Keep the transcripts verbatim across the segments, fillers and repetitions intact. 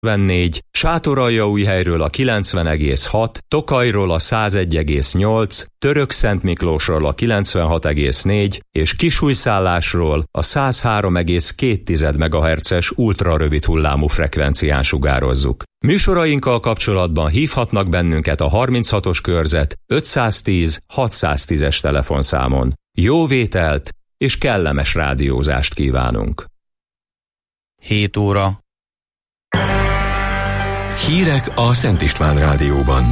kilencvennégy, Sátoraljaújhelyről a kilencven egész hat, Tokajról a száz egy egész nyolc, Törökszentmiklósról a kilencvenhat egész négy és Kisújszállásról a száz három egész két megahertzes ultrarövid hullámú frekvencián sugározzuk. Műsorainkkal kapcsolatban hívhatnak bennünket a harminchatos körzet ötszáztíz hatszáztízes telefonszámon. Jó vételt és kellemes rádiózást kívánunk! hét óra. Hírek a Szent István Rádióban.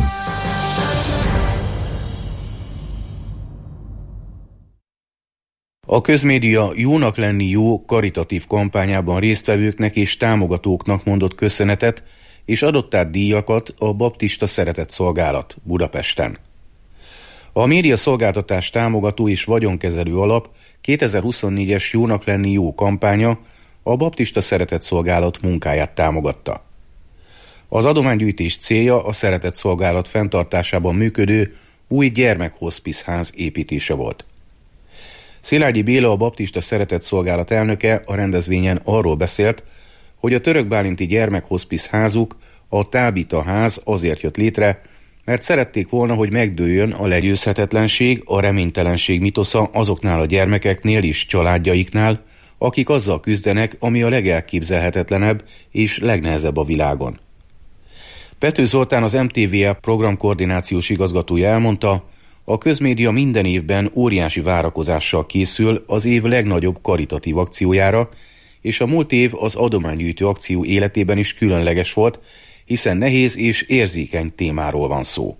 A közmédia Jónak lenni jó karitatív kampányában résztvevőknek és támogatóknak mondott köszönetet, és adott át díjakat a Baptista Szeretett Szolgálat Budapesten. A média szolgáltatás támogató és vagyonkezelő alap kétezer-huszonnégyes Jónak lenni jó kampánya a Baptista Szeretett Szolgálat munkáját támogatta. Az adománygyűjtés célja a Szeretett Szolgálat fenntartásában működő új gyermekhoszpiszház építése volt. Szilágyi Béla, a Baptista Szeretett Szolgálat elnöke a rendezvényen arról beszélt, hogy a török bálinti gyermekhoszpiszházuk, a Tábita ház azért jött létre, mert szerették volna, hogy megdőljön a legyőzhetetlenség, a reménytelenség mitosza azoknál a gyermekeknél és családjaiknál, akik azzal küzdenek, ami a legelképzelhetetlenebb és legnehezebb a világon. Pető Zoltán, az em té vé á programkoordinációs igazgatója elmondta, a közmédia minden évben óriási várakozással készül az év legnagyobb karitatív akciójára, és a múlt év az adománygyűjtő akció életében is különleges volt, hiszen nehéz és érzékeny témáról van szó.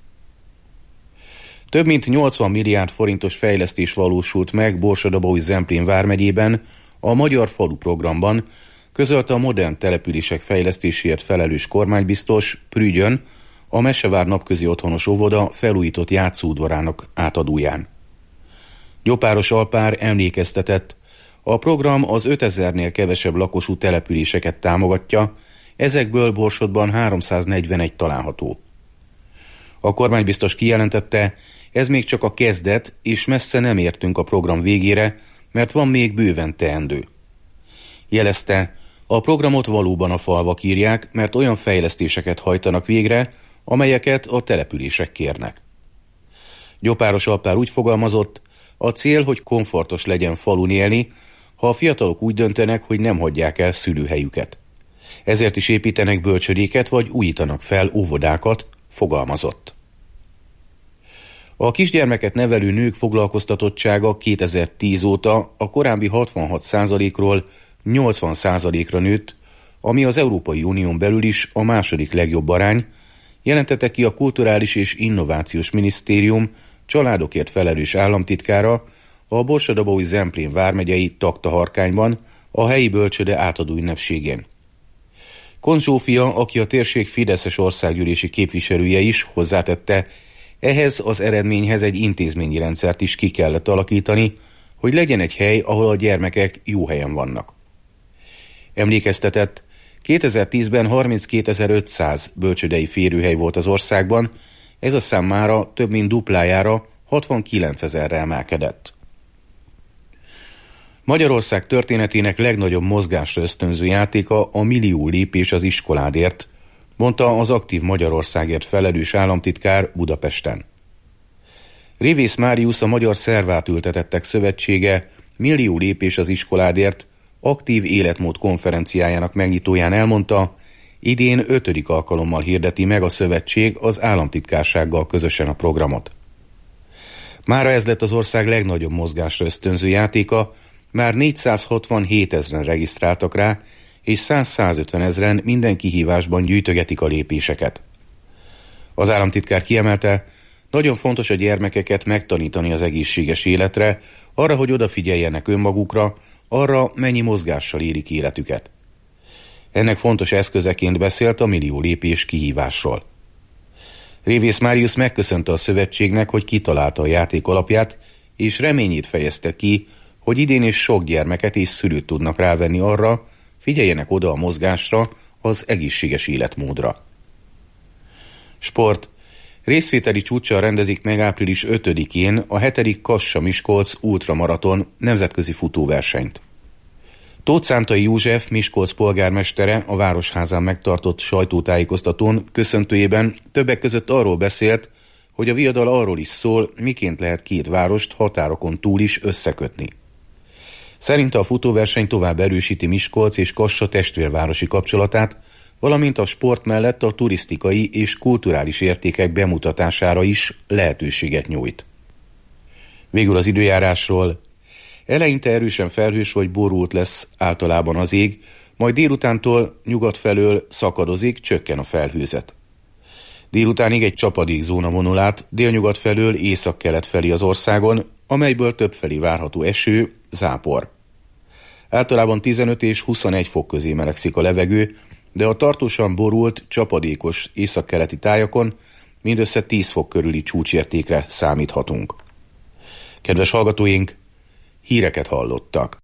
Több mint nyolcvan milliárd forintos fejlesztés valósult meg Borsod-Abaúj-Zemplén vármegyében a Magyar Falu programban, közölte a modern települések fejlesztéséért felelős kormánybiztos Prügyön, a Mesevár napközi otthonos óvoda felújított játszóudvarának átadóján. Gyopáros Alpár emlékeztetett, a program az ötezernél kevesebb lakosú településeket támogatja, ezekből Borsodban háromszáznegyvenegy található. A kormánybiztos kijelentette, ez még csak a kezdet, és messze nem értünk a program végére, mert van még bőven teendő. Jelezte, a programot valóban a falvak írják, mert olyan fejlesztéseket hajtanak végre, amelyeket a települések kérnek. Gyopáros Alpár úgy fogalmazott, a cél, hogy komfortos legyen falun élni, ha a fiatalok úgy döntenek, hogy nem hagyják el szülőhelyüket. Ezért is építenek bölcsödéket vagy újítanak fel óvodákat, fogalmazott. A kisgyermeket nevelő nők foglalkoztatottsága kétezer-tíz óta a korábbi hatvanhat százalékról nyolcvan százalékra nőtt, ami az Európai Unión belül is a második legjobb arány, jelentette ki a Kulturális és Innovációs Minisztérium családokért felelős államtitkára a Borsod-Abaúj-Zemplén vármegyei Taktaharkányban a helyi bölcsöde átadó ünnepségén. Kon Zsófia, aki a térség fideszes országgyűlési képviselője is, hozzátette, ehhez az eredményhez egy intézményi rendszert is ki kellett alakítani, hogy legyen egy hely, ahol a gyermekek jó helyen vannak. Emlékeztetett, kétezer-tízben harminckétezer-ötszáz bölcsödei férőhely volt az országban, ez a szám mára több mint duplájára, hatvankilencezerre emelkedett. Magyarország történetének legnagyobb mozgásra ösztönző játéka a millió lépés az iskoládért, mondta az Aktív Magyarországért felelős államtitkár Budapesten. Révész Máriusz, a Magyar Szervátültetettek Szövetsége Millió lépés az iskoládért aktív életmód konferenciájának megnyitóján elmondta, idén ötödik alkalommal hirdeti meg a szövetség az államtitkársággal közösen a programot. Mára ez lett az ország legnagyobb mozgásra ösztönző játéka, már négyszázhatvanhét ezren regisztráltak rá, és száz-százötven ezren minden kihívásban gyűjtögetik a lépéseket. Az államtitkár kiemelte, nagyon fontos a gyermekeket megtanítani az egészséges életre, arra, hogy odafigyeljenek önmagukra, arra, mennyi mozgással érik életüket. Ennek fontos eszközeként beszélt a millió lépés kihívásról. Révész Máriusz megköszönte a szövetségnek, hogy kitalálta a játék alapját, és reményét fejezte ki, hogy idén is sok gyermeket és szülőt tudnak rávenni arra, figyeljenek oda a mozgásra, az egészséges életmódra. Sport. Részvételi csúccsal rendezik meg április ötödikén a hetedik Kassa-Miskolc ultramaraton nemzetközi futóversenyt. Tóth Szántai József, Miskolc polgármestere a Városházán megtartott sajtótájékoztatón köszöntőjében többek között arról beszélt, hogy a viadal arról is szól, miként lehet két várost határokon túl is összekötni. Szerinte a futóverseny tovább erősíti Miskolc és Kassa testvérvárosi kapcsolatát, valamint a sport mellett a turisztikai és kulturális értékek bemutatására is lehetőséget nyújt. Végül az időjárásról. Eleinte erősen felhős vagy borult lesz általában az ég, majd délutántól nyugat felől szakadozik, csökken a felhőzet. Délutánig egy csapadékzóna vonul át délnyugat felől északkelet felé az országon, amelyből többfelé várható eső, zápor. Általában tizenöt és huszonegy fok közé melegszik a levegő, de a tartósan borult, csapadékos északkeleti tájakon mindössze tíz fok körüli csúcsértékre számíthatunk. Kedves hallgatóink, híreket hallottak.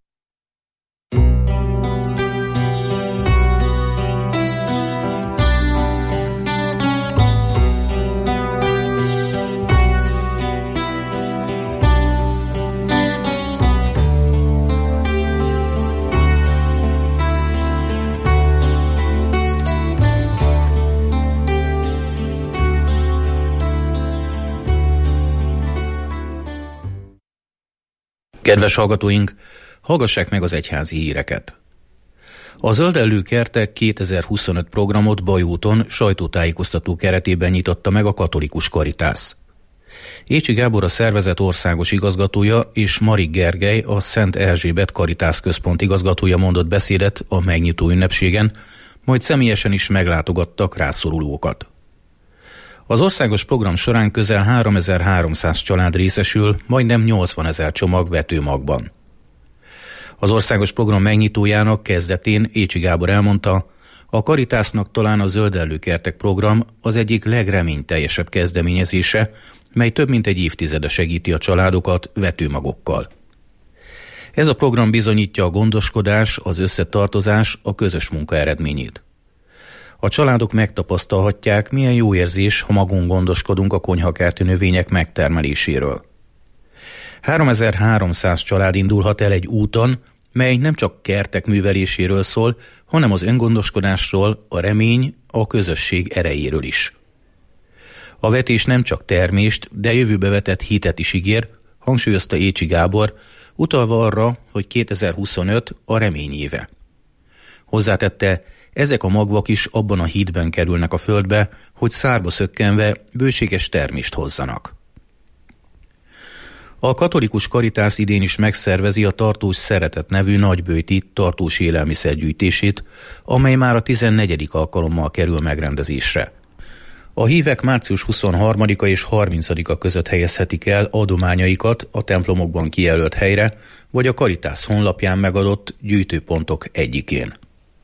Kedves hallgatóink, hallgassák meg az egyházi híreket. A Zöldellő Kertek kétezer-huszonöt programot Bajóton sajtótájékoztató keretében nyitotta meg a Katolikus Karitász. Écsi Gábor a szervezet országos igazgatója és Marik Gergely a Szent Erzsébet Karitász Központ igazgatója mondott beszédet a megnyitó ünnepségen, majd személyesen is meglátogattak rászorulókat. Az országos program során közel háromezer-háromszáz család részesül, majdnem nyolcvanezer csomag vetőmagban. Az országos program megnyitójának kezdetén Écsi Gábor elmondta, a Karitásznak talán a Zöldellő Kertek program az egyik legreményteljesebb kezdeményezése, mely több mint egy évtizede segíti a családokat vetőmagokkal. Ez a program bizonyítja a gondoskodás, az összetartozás, a közös munka eredményét. A családok megtapasztalhatják, milyen jó érzés, ha magunk gondoskodunk a konyhakerti növények megtermeléséről. háromezer-háromszáz család indulhat el egy úton, mely nem csak kertek műveléséről szól, hanem az öngondoskodásról, a remény, a közösség erejéről is. A vetés nem csak termést, de jövőbe vetett hitet is ígér, hangsúlyozta Écsi Gábor, utalva arra, hogy kétezer-huszonöt a remény éve. Hozzátette, ezek a magvak is abban a hídben kerülnek a földbe, hogy szárba szökkenve bőséges termést hozzanak. A Katolikus Karitász idén is megszervezi a Tartós Szeretet nevű nagyböjti tartós élelmiszergyűjtését, amely már a tizennegyedik alkalommal kerül megrendezésre. A hívek március huszonharmadika és harmincadika között helyezhetik el adományaikat a templomokban kijelölt helyre, vagy a Karitász honlapján megadott gyűjtőpontok egyikén.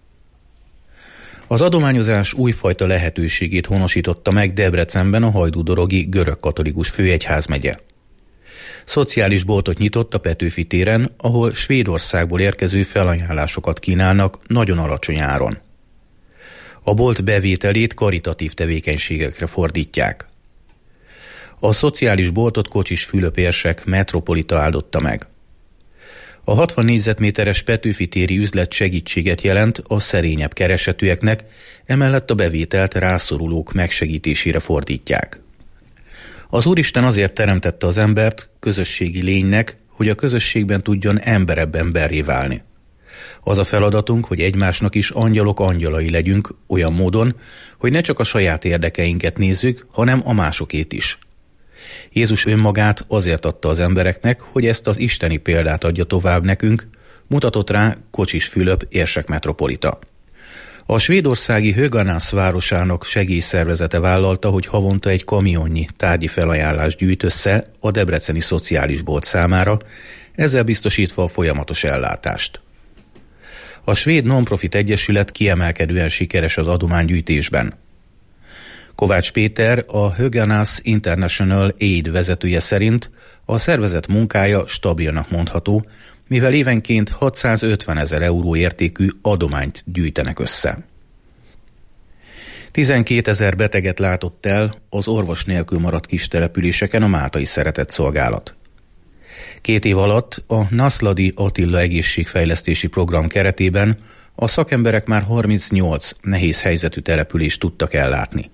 Az adományozás újfajta lehetőségét honosította meg Debrecenben a hajdúdorogi görögkatolikus főegyházmegye. Szociális boltot nyitott a Petőfi téren, ahol Svédországból érkező felajánlásokat kínálnak nagyon alacsony áron. A bolt bevételét karitatív tevékenységekre fordítják. A szociális boltot Kocsis Fülöp érsek metropolita áldotta meg. A hatvan négyzetméteres Petőfi téri üzlet segítséget jelent a szerényebb keresetűeknek, emellett a bevételt rászorulók megsegítésére fordítják. Az Úristen azért teremtette az embert közösségi lénynek, hogy a közösségben tudjon emberebb emberré válni. Az a feladatunk, hogy egymásnak is angyalok angyalai legyünk olyan módon, hogy ne csak a saját érdekeinket nézzük, hanem a másokét is. Jézus önmagát azért adta az embereknek, hogy ezt az isteni példát adja tovább nekünk, mutatott rá Kocsis Fülöp érsek metropolita. A svédországi Höganäs városának segélyszervezete vállalta, hogy havonta egy kamionnyi tárgyi felajánlást gyűjt össze a debreceni szociális bolt számára, ezzel biztosítva a folyamatos ellátást. A svéd non-profit egyesület kiemelkedően sikeres az adománygyűjtésben. Kovács Péter, a Höganäs International Aid vezetője szerint a szervezet munkája stabilnak mondható, mivel évenként hatszázötvenezer euró értékű adományt gyűjtenek össze. tizenkétezer beteget látott el az orvos nélkül maradt kis településeken a Máltai Szeretett Szolgálat. Két év alatt a Naszladi Attila egészségfejlesztési program keretében a szakemberek már harmincnyolc nehéz helyzetű települést tudtak ellátni.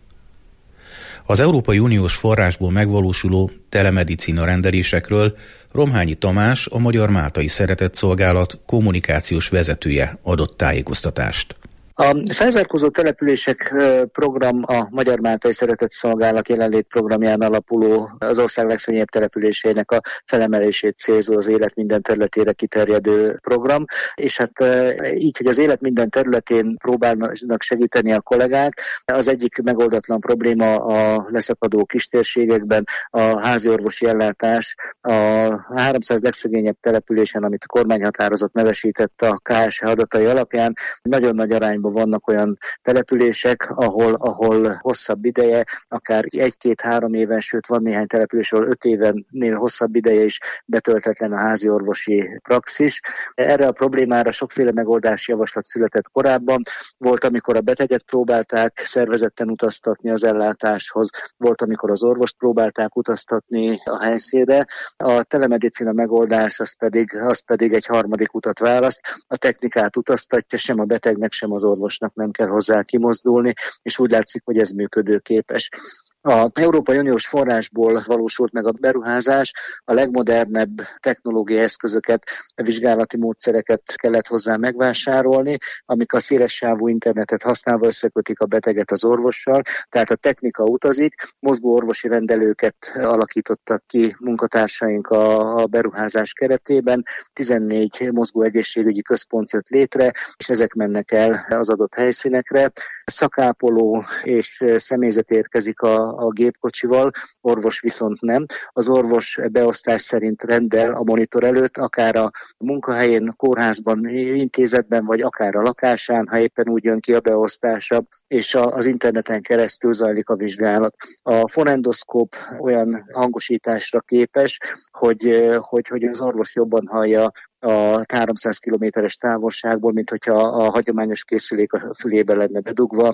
Az Európai Uniós forrásból megvalósuló telemedicina rendelésekről Romhányi Tamás, a Magyar Máltai Szeretetszolgálat kommunikációs vezetője adott tájékoztatást. A felzárkózó települések program a Magyar Máltai Szeretetszolgálat jelenlét programján alapuló, az ország legszegényebb településének a felemelését célzó, az élet minden területére kiterjedő program, és hát így, hogy az élet minden területén próbálnak segíteni a kollégák, az egyik megoldatlan probléma a leszakadó kistérségekben a háziorvosi ellátás. A háromszáz legszegényebb településen, amit a kormányhatározat nevesített a ká es há adatai alapján, nagyon nagy arányban vannak olyan települések, ahol, ahol hosszabb ideje, akár egy-két-három éven, sőt van néhány település, ahol öt évennél hosszabb ideje is betöltetlen a házi orvosi praxis. Erre a problémára sokféle megoldási javaslat született korábban. Volt, amikor a beteget próbálták szervezetten utaztatni az ellátáshoz, volt, amikor az orvost próbálták utaztatni a helyszínre. A telemedicina megoldás az pedig, az pedig egy harmadik utat választ. A technikát utaztatja, sem a betegnek, sem az orvosnak nem kell hozzá kimozdulni, és úgy látszik, hogy ez működőképes. Az Európai Uniós forrásból valósult meg a beruházás, a legmodernebb technológiai eszközöket, vizsgálati módszereket kellett hozzá megvásárolni, amik a szélessávú internetet használva összekötik a beteget az orvossal, tehát a technika utazik, mozgó orvosi rendelőket alakítottak ki munkatársaink a, a beruházás keretében, tizennégy mozgó egészségügyi központ jött létre, és ezek mennek el az adott helyszínekre. Szakápoló és személyzet érkezik a, a gépkocsival, orvos viszont nem. Az orvos beosztás szerint rendel a monitor előtt, akár a munkahelyén, kórházban, intézetben, vagy akár a lakásán, ha éppen úgy jön ki a beosztása, és a, az interneten keresztül zajlik a vizsgálat. A fonendoszkóp olyan hangosításra képes, hogy, hogy, hogy az orvos jobban hallja a háromszáz kilométeres távolságból, mint hogyha a hagyományos készülék a fülébe lenne bedugva.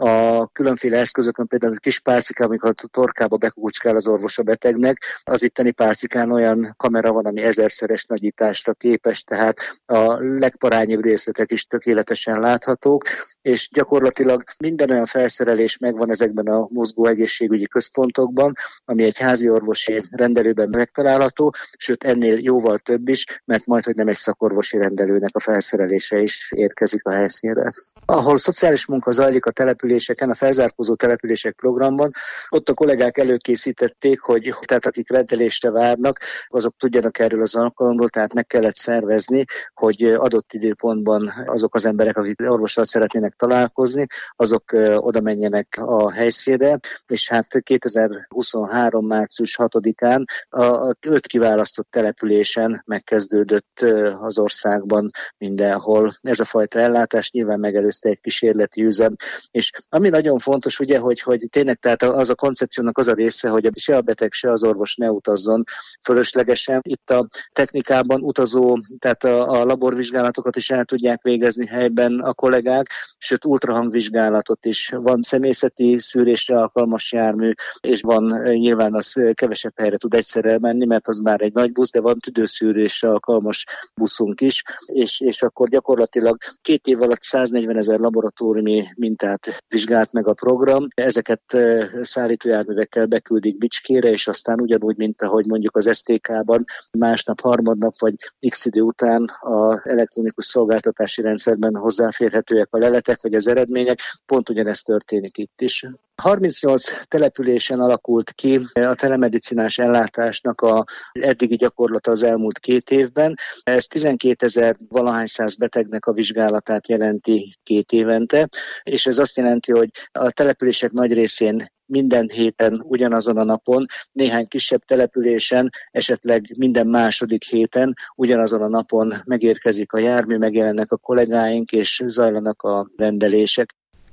A különféle eszközökön például a kis pálcikán, amikor a torkába bekukucskál az orvos a betegnek, az itteni pálcikán olyan kamera van, ami ezerszeres nagyításra képes, tehát a legparányibb részletek is tökéletesen láthatók, és gyakorlatilag minden olyan felszerelés megvan ezekben a mozgó egészségügyi központokban, ami egy házi orvosi rendelőben megtalálható, sőt ennél jóval több is, mert majd, hogy nem egy szakorvosi rendelőnek a felszerelése is érkezik a helyszínre. Ahol szociális munka zajlik a településeken, a felzárkózó települések programban, ott a kollégák előkészítették, hogy tehát akik rendelésre várnak, azok tudjanak erről az alkalomról, tehát meg kellett szervezni, hogy adott időpontban azok az emberek, akik orvossal szeretnének találkozni, azok oda menjenek a helyszínre, és hát kétezer-huszonhárom március hatodikán a öt kiválasztott településen megkezdődött az országban mindenhol. Ez a fajta ellátás nyilván megelőzte egy kísérleti üzem. És ami nagyon fontos, ugye, hogy, hogy tényleg tehát az a koncepciónak az a része, hogy se a beteg, se az orvos ne utazzon fölöslegesen. Itt a technikában utazó, tehát a, a laborvizsgálatokat is el tudják végezni helyben a kollégák, sőt ultrahangvizsgálatot is. Van személyzeti szűrésre alkalmas jármű, és van nyilván az kevesebb helyre tud egyszerre menni, mert az már egy nagy busz, de van tüdőszűrésre alkalmas buszunk is, és, és akkor gyakorlatilag két év alatt száznegyvenezer laboratóriumi mintát vizsgált meg a program. Ezeket szállítójárművekkel beküldik Bicskére, és aztán ugyanúgy, mint ahogy mondjuk az es té ká-ban másnap, harmadnap vagy x idő után az elektronikus szolgáltatási rendszerben hozzáférhetőek a leletek vagy az eredmények, pont ugyanezt történik itt is. harmincnyolc településen alakult ki a telemedicinás ellátásnak a eddigi gyakorlata az elmúlt két évben. Ez tizenkétezer valahány száz betegnek a vizsgálatát jelenti két évente, és ez azt jelenti, hogy a települések nagy részén minden héten ugyanazon a napon, néhány kisebb településen, esetleg minden második héten ugyanazon a napon megérkezik a jármű, megjelennek a kollégáink, és zajlanak a rendelések.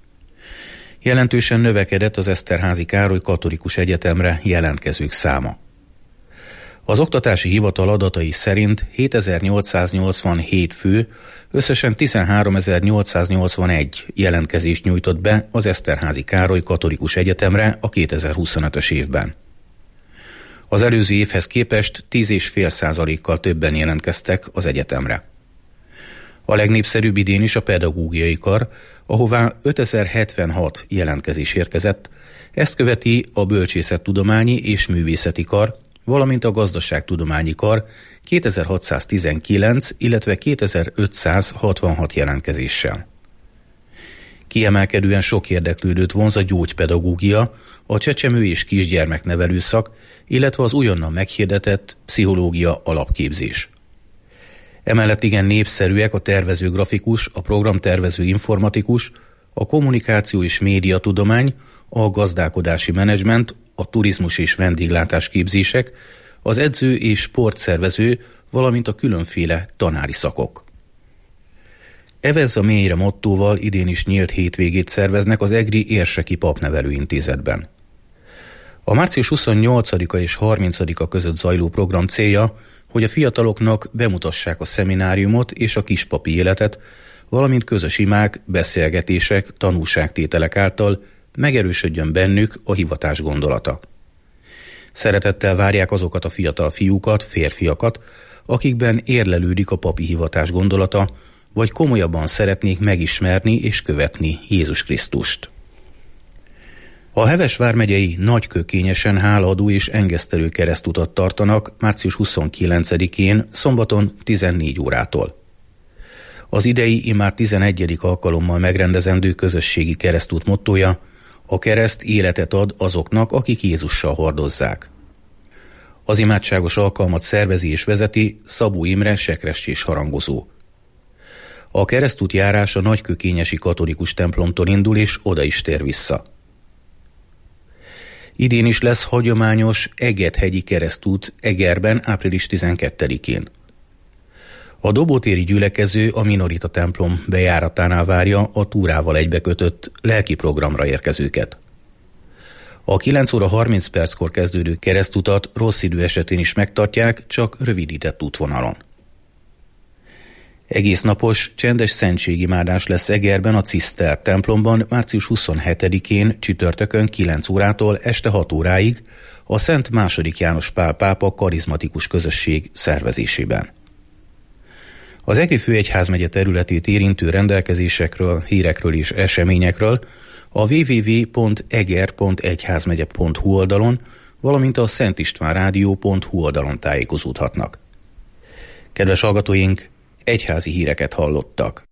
Jelentősen növekedett az Eszterházy Károly Katolikus Egyetemre jelentkezők száma. Az Oktatási Hivatal adatai szerint hétezer-nyolcszáznyolcvanhét fő összesen tizenháromezer-nyolcszáznyolcvanegy jelentkezést nyújtott be az Eszterházy Károly Katolikus Egyetemre a kétezer-huszonötös évben. Az előző évhez képest tíz egész öt százalékkal többen jelentkeztek az egyetemre. A legnépszerűbb idén is a pedagógiai kar, ahová ötezer-hetvenhat jelentkezés érkezett, ezt követi a bölcsészettudományi és művészeti kar, valamint a gazdaságtudományi kar kétezer-hatszáztizenkilenc, illetve kétezer-ötszázhatvanhat jelentkezéssel. Kiemelkedően sok érdeklődőt vonz a gyógypedagógia, a csecsemő és kisgyermeknevelő szak, illetve az újonnan meghirdetett pszichológia alapképzés. Emellett igen népszerűek a tervező grafikus, a programtervező informatikus, a kommunikáció és médiatudomány, a gazdálkodási menedzsment, a turizmus és vendéglátás képzések, az edző és sportszervező, valamint a különféle tanári szakok. Evezz a mélyre mottóval idén is nyílt hétvégét szerveznek az egri Érseki Papnevelőintézetben. A március huszonnyolcadika és harmincadika között zajló program célja, hogy a fiataloknak bemutassák a szemináriumot és a kispapi életet, valamint közös imák, beszélgetések, tanúságtételek által megerősödjön bennük a hivatás gondolata. Szeretettel várják azokat a fiatal fiúkat, férfiakat, akikben érlelődik a papi hivatás gondolata, vagy komolyabban szeretnék megismerni és követni Jézus Krisztust. A Heves vármegyei Nagykökényesen hálaadó és engesztelő keresztutat tartanak március huszonkilencedikén, szombaton tizennégy órától. Az idei immár tizenegyedik alkalommal megrendezendő közösségi keresztút mottója: a kereszt életet ad azoknak, akik Jézussal hordozzák. Az imádságos alkalmat szervezi és vezeti Szabó Imre sekrestés harangozó. A keresztút járás a nagykökényesi katolikus templomtól indul és oda is tér vissza. Idén is lesz hagyományos Egethegyi keresztút Egerben április tizenkettedikén. A dobótéri gyülekező a Minorita templom bejáratánál várja a túrával egybekötött lelki programra érkezőket. A kilenc óra harminc perckor kezdődő keresztutat rossz idő esetén is megtartják, csak rövidített útvonalon. Egésznapos, csendes szentségimádás lesz Egerben a Ciszter templomban március huszonhetedikén csütörtökön kilenc órától este hat óráig a Szent második János Pál pápa karizmatikus közösség szervezésében. Az Egri főegyházmegye területét érintő rendelkezésekről, hírekről és eseményekről a double-u double-u double-u pont eger pont egyházmegye pont hu oldalon, valamint a szentistvánrádió pont hu oldalon tájékozódhatnak. Kedves hallgatóink, egyházi híreket hallottak.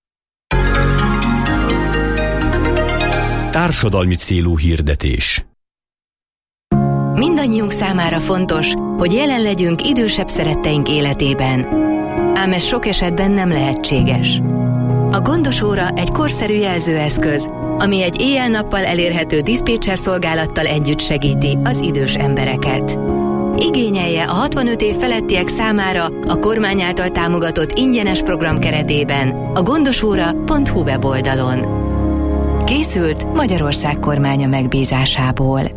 Társadalmi célú hirdetés. Mindannyiunk számára fontos, hogy jelen legyünk idősebb szeretteink életében. Ám ez sok esetben nem lehetséges. A Gondos óra egy korszerű jelzőeszköz, ami egy éjjel-nappal elérhető diszpécser szolgálattal együtt segíti az idős embereket. Igényelje a hatvanöt év felettiek számára a kormány által támogatott ingyenes program keretében a gondosóra pont hu weboldalon. Készült Magyarország kormánya megbízásából.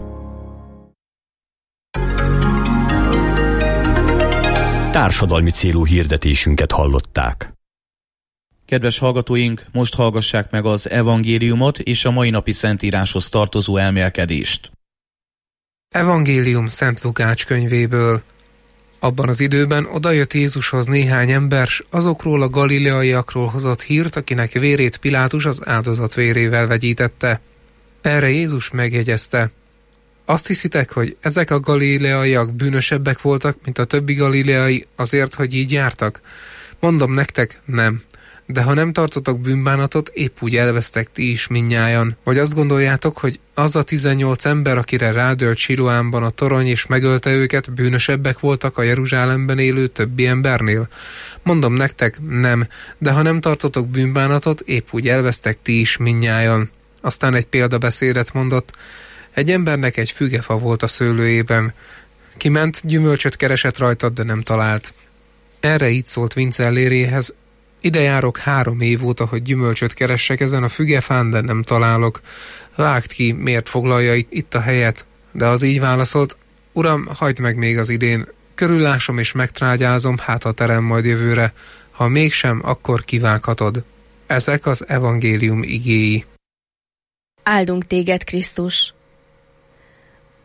Társadalmi célú hirdetésünket hallották. Kedves hallgatóink, most hallgassák meg az evangéliumot és a mai napi szentíráshoz tartozó elmélkedést. Evangélium Szent Lukács könyvéből. Abban az időben odajött Jézushoz néhány ember, s azokról a galileaiakról hozott hírt, akinek vérét Pilátus az áldozat vérével vegyítette. Erre Jézus megjegyezte: azt hiszitek, hogy ezek a galileaiak bűnösebbek voltak, mint a többi galileai azért, hogy így jártak? Mondom nektek, nem. De ha nem tartotok bűnbánatot, épp úgy elvesztek ti is mindnyájan. Vagy azt gondoljátok, hogy az a tizennyolc ember, akire rádölt Siloánban a torony és megölte őket, bűnösebbek voltak a Jeruzsálemben élő többi embernél? Mondom nektek, nem. De ha nem tartotok bűnbánatot, épp úgy elvesztek ti is mindnyájan. Aztán egy példabeszédet mondott. Egy embernek egy fügefa volt a szőlőjében. Kiment, gyümölcsöt keresett rajta, de nem talált. Erre így szólt Vincelléréhez: ide járok három év óta, hogy gyümölcsöt keressek ezen a fügefán, de nem találok. Vágd ki, miért foglalja itt a helyet? De az így válaszolt: Uram, hagyd meg még az idén. Körüllásom és megtrágyázom, hát ha terem majd jövőre. Ha mégsem, akkor kivághatod. Ezek az evangélium igéi. Áldunk téged, Krisztus!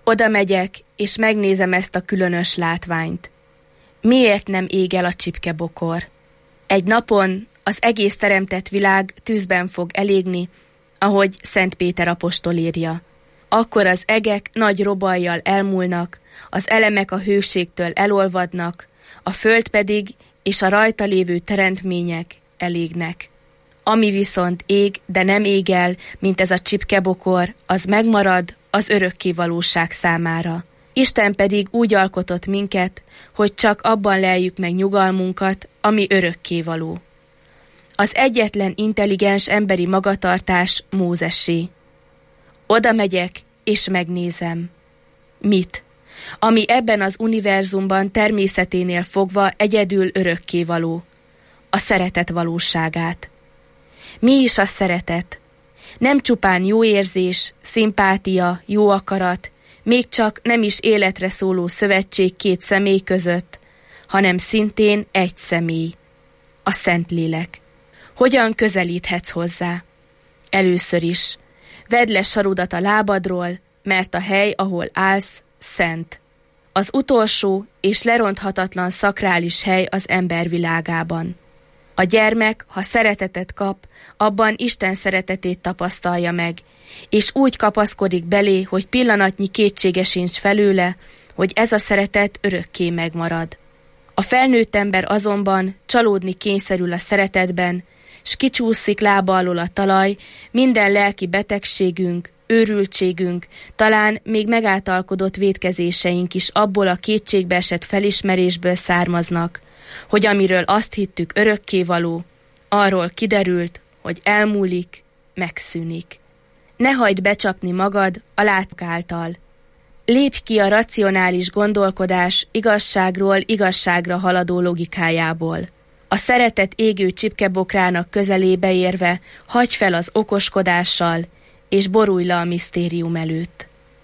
Oda megyek, és megnézem ezt a különös látványt. Miért nem ég el a csipkebokor? Egy napon az egész teremtett világ tűzben fog elégni, ahogy Szent Péter apostol írja. Akkor az egek nagy robajjal elmúlnak, az elemek a hőségtől elolvadnak, a föld pedig és a rajta lévő teremtmények elégnek. Ami viszont ég, de nem ég el, mint ez a csipkebokor, az megmarad az örökké valóság számára. Isten pedig úgy alkotott minket, hogy csak abban leljük meg nyugalmunkat, ami örökké való. Az egyetlen intelligens emberi magatartás Mózessé. Oda megyek, és megnézem. Mit? Ami ebben az univerzumban természeténél fogva egyedül örökké való. A szeretet valóságát. Mi is a szeretet? Nem csupán jó érzés, szimpátia, jó akarat, még csak nem is életre szóló szövetség két személy között, hanem szintén egy személy, a Szentlélek. Hogyan közelíthetsz hozzá? Először is, vedd le sarudat a lábadról, mert a hely, ahol állsz, szent. Az utolsó és leronthatatlan szakrális hely az ember világában. A gyermek, ha szeretetet kap, abban Isten szeretetét tapasztalja meg, és úgy kapaszkodik belé, hogy pillanatnyi kétsége sincs felőle, hogy ez a szeretet örökké megmarad. A felnőtt ember azonban csalódni kényszerül a szeretetben, s kicsúszik lába alól a talaj, minden lelki betegségünk, őrültségünk, talán még megáltalkodott vétkezéseink is abból a kétségbeesett felismerésből származnak, hogy amiről azt hittük örökkévaló, arról kiderült, hogy elmúlik, megszűnik. Ne hagyd becsapni magad a látok által. Lépj ki a racionális gondolkodás igazságról igazságra haladó logikájából. A szeretet égő csipkebokrának közelébe érve hagyj fel az okoskodással, és borulj le a misztérium előtt.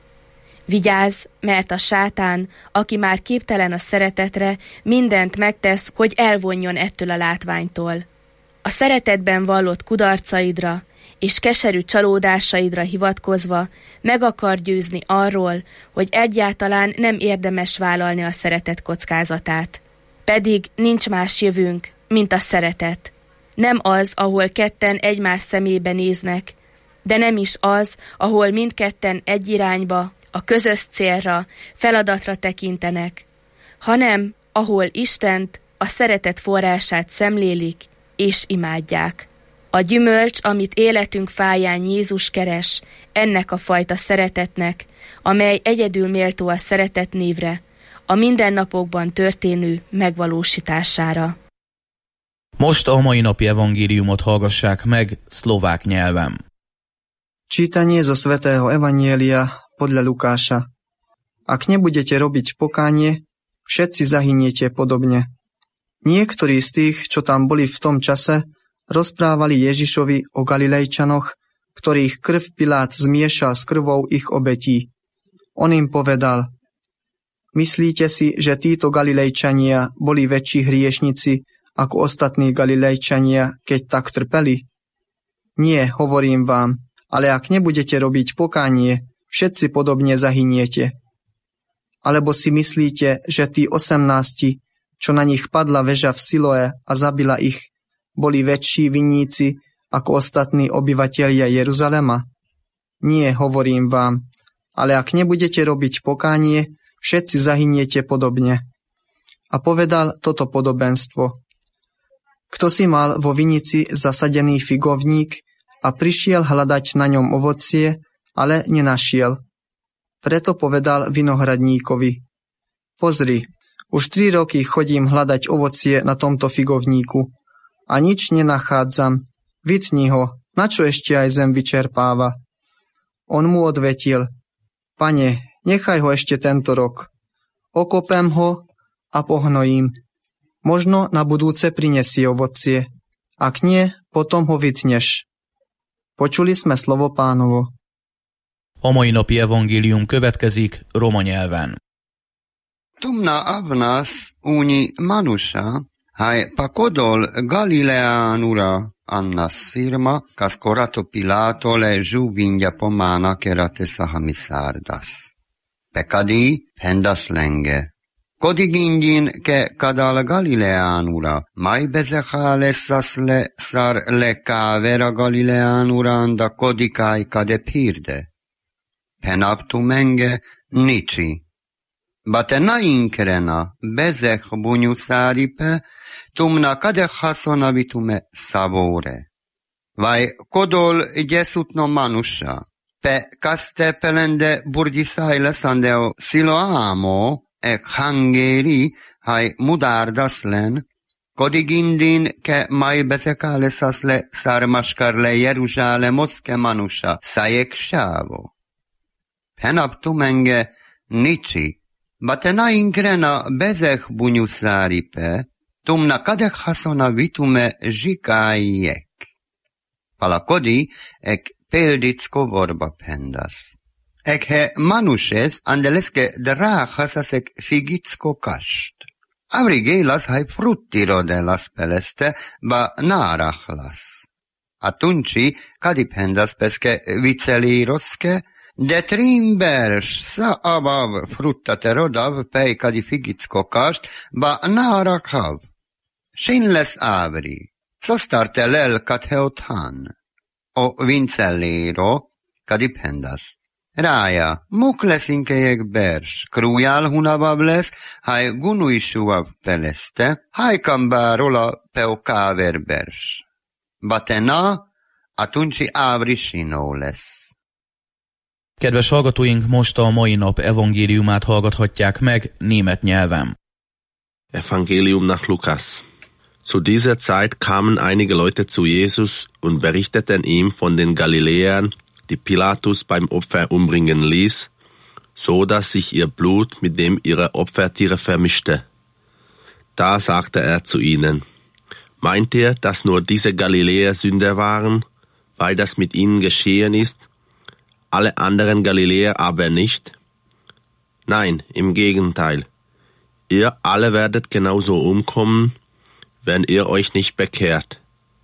Vigyázz, mert a sátán, aki már képtelen a szeretetre, mindent megtesz, hogy elvonjon ettől a látványtól. A szeretetben vallott kudarcaidra és keserű csalódásaidra hivatkozva meg akar győzni arról, hogy egyáltalán nem érdemes vállalni a szeretet kockázatát. Pedig nincs más jövőnk, mint a szeretet. Nem az, ahol ketten egymás szemébe néznek, de nem is az, ahol mindketten egy irányba, a közös célra, feladatra tekintenek, hanem ahol Istent, a szeretet forrását szemlélik és imádják. A gyümölcs, amit életünk fáján Jézus keres, ennek a fajta szeretetnek, amely egyedül méltó a szeretet névre, a mindennapokban történő megvalósítására. Most a mai napi evangéliumot hallgassák meg szlovák nyelven. Čítanie zo svätého Evanjelia podľa Lukáša. Ak nebudete robiť pokánie, všetci zahyniete podobne. Niektorí z tých, čo tam boli v tom čase, rozprávali Ježišovi o Galilejčanoch, ktorých krv Pilát zmiešal s krvou ich obetí. On im povedal: Myslíte si, že títo Galilejčania boli väčší hriešnici ako ostatní Galilejčania, keď tak trpeli? Nie, hovorím vám, ale ak nebudete robiť pokánie, všetci podobne zahyniete. Alebo si myslíte, že tí osemnásti, čo na nich padla väža v Siloé a zabila ich, boli väčší vinníci ako ostatní obyvatelia Jeruzalema? Nie, hovorím vám, ale ak nebudete robiť pokánie, všetci zahyniete podobne. A povedal toto podobenstvo. Kto si mal vo vinici zasadený figovník a prišiel hľadať na ňom ovocie, ale nenašiel. Preto povedal vinohradníkovi: Pozri, už tri roky chodím hľadať ovocie na tomto figovníku a nič nenachádzam. Vytni ho, na čo ešte aj zem vyčerpáva. On mu odvetil: Pane, nechaj ho ešte tento rok. Okopem ho a pohnojím. Možno na budúce prinesie ovocie. Ak nie, potom ho vytneš. Počuli sme slovo Pánovo. A mai napi evangélium következik roma nyelven. Tumna avnas uni manusha, hai pakodol Galileanura annas sirma, kas korato Pilato le žuvindja pomana kerate sahamisardas. Pekadi pendas lenge. Kodigindin ke kadal Galileánura, mai bezecháleszas le szar le kávera Galileánuranda kodikai kade pirde. Penaptu menge nici. Bate na inkrena bezech bunyuszáripe, tumna kade hasona vitume savore. Vai kodol gyesutno manusha, pe kaste pelende burgisaile sandeo siloamo, ek hangeri, hai mudardaslen, kodigindin ke mai betekáleszasle szármaskarle Jeruzsálemoszke manusha, szájek sávo. Penaptu menge nici, batena inkrena bezech bunyuszáripe, tumna kadek hasona vitume zsikájek. Palakodi ek peldicko vorba pendas. Ek he manushes andeleske drachas ek figitsko kast. Avrigelas hai frutti rodelas peleste ba narachlas. Atunci kadipendas peske viceliroske, de trimbers sa abav frutta terodav pei kadi figitsko kast ba narakhav. Shinles avri. Sostarte lel katheotan, o vincellero kadipendas. Rája, muklesinkejek bers, krujál hunavav lesz, haj gunuisuav peleste, hajkam bárola peo káver bers. Batena, atunci ávri sinó lesz. Kedves hallgatóink, most a mai nap evangéliumát hallgathatják meg német nyelven. Evangelium nach Lukas. Zu dieser Zeit kamen einige Leute zu Jesus und berichteten ihm von den Galiläern, die Pilatus beim Opfer umbringen ließ, so dass sich ihr Blut mit dem ihrer Opfertiere vermischte. Da sagte er zu ihnen: Meint ihr, dass nur diese Galiläer Sünder waren, weil das mit ihnen geschehen ist, alle anderen Galiläer aber nicht? Nein, im Gegenteil. Ihr alle werdet genauso umkommen, wenn ihr euch nicht bekehrt.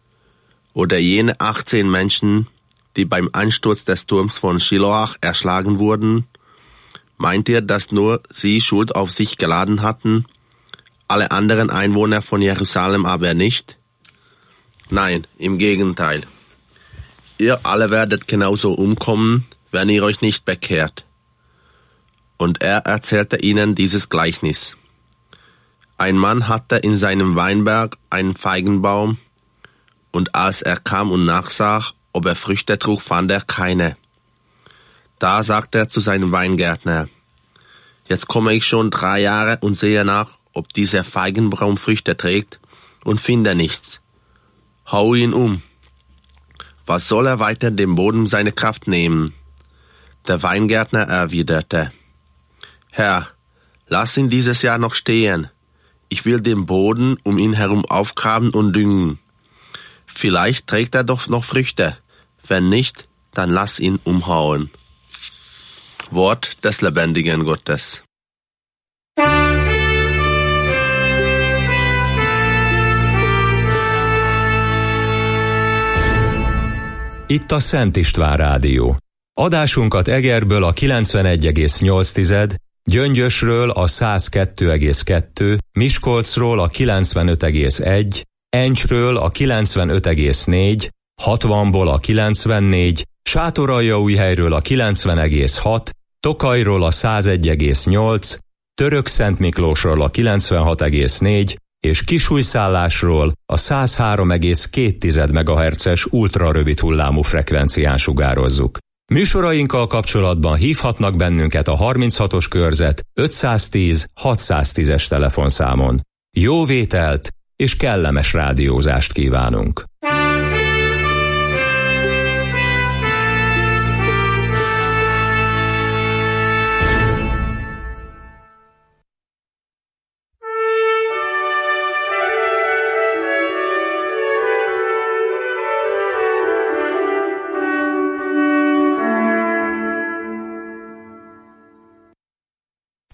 Oder jene achtzehn Menschen, die beim Einsturz des Turms von Shiloach erschlagen wurden, meint ihr, dass nur sie Schuld auf sich geladen hatten, alle anderen Einwohner von Jerusalem aber nicht? Nein, im Gegenteil. Ihr alle werdet genauso umkommen, wenn ihr euch nicht bekehrt. Und er erzählte ihnen dieses Gleichnis. Ein Mann hatte in seinem Weinberg einen Feigenbaum, und als er kam und nachsah, ob er Früchte trug, fand er keine. Da sagte er zu seinem Weingärtner: Jetzt komme ich schon drei Jahre und sehe nach, ob dieser Feigenbaum Früchte trägt, und finde nichts. Hau ihn um. Was soll er weiter dem Boden seine Kraft nehmen? Der Weingärtner erwiderte: Herr, lass ihn dieses Jahr noch stehen. Ich will den Boden um ihn herum aufgraben und düngen. Vielleicht trägt er doch noch Früchte. Wenn nicht, dann lass ihn umhauen. Wort des lebendigen Gottes. Itt a Szent István Rádió. Adásunkat Egerből a kilencvenegy egész nyolc, Gyöngyösről a száz kettő egész kettő, Miskolcról a kilencvenöt egész egy, Encsről a kilencvenöt egész négy, hatvanból a kilencvennégy, Sátoraljaújhelyről a kilencven egész hat, Tokajról a száz egy egész nyolc, Törökszentmiklósról a kilencvenhat egész négy, és Kisújszállásról a száz három egész két megahertzes ultrarövid hullámú frekvencián sugározzuk. Műsorainkkal kapcsolatban hívhatnak bennünket a harminchatos körzet ötszáztíz hatszáztízes telefonszámon. Jó vételt és kellemes rádiózást kívánunk!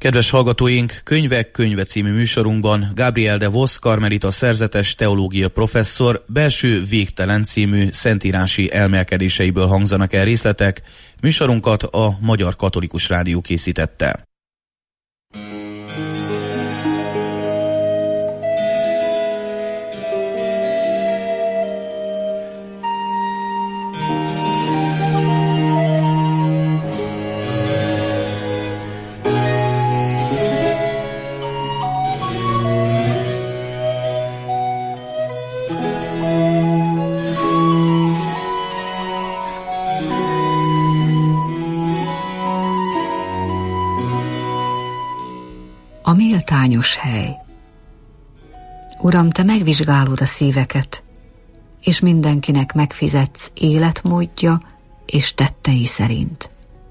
Kedves hallgatóink, Könyvek könyve című műsorunkban Gabriel de Vos karmelita szerzetes teológia professzor Belső végtelen című szentírási elmélkedéseiből hangzanak el részletek. Műsorunkat a Magyar Katolikus Rádió készítette. A méltányos hely. Uram, te megvizsgálod a szíveket, és mindenkinek megfizetsz életmódja és tettei szerint.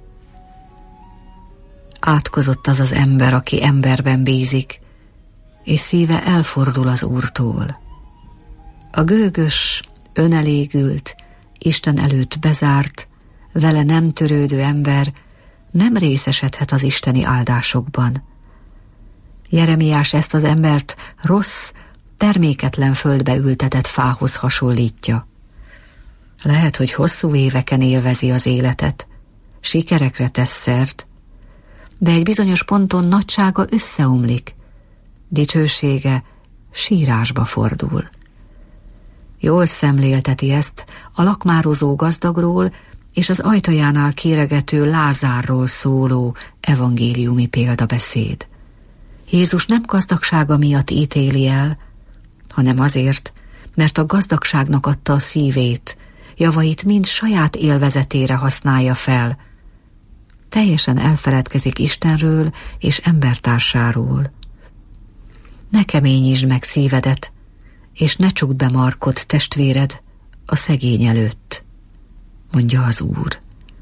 Átkozott az az ember, aki emberben bízik, és szíve elfordul az Úrtól. A gőgös, önelégült, Isten előtt bezárt, vele nem törődő ember nem részesedhet az isteni áldásokban. Jeremiás ezt az embert rossz, terméketlen földbe ültetett fához hasonlítja. Lehet, hogy hosszú éveken élvezi az életet, sikerekre tesz szert, de egy bizonyos ponton nagysága összeomlik, dicsősége sírásba fordul. Jól szemlélteti ezt a lakmározó gazdagról és az ajtajánál kéregető Lázárról szóló evangéliumi példabeszéd. Jézus nem gazdagsága miatt ítéli el, hanem azért, mert a gazdagságnak adta a szívét, javait mind saját élvezetére használja fel. Teljesen elfeledkezik Istenről és embertársáról. Ne keményítsd meg szívedet, és ne csukd be markod, testvéred, a szegény előtt, mondja az Úr.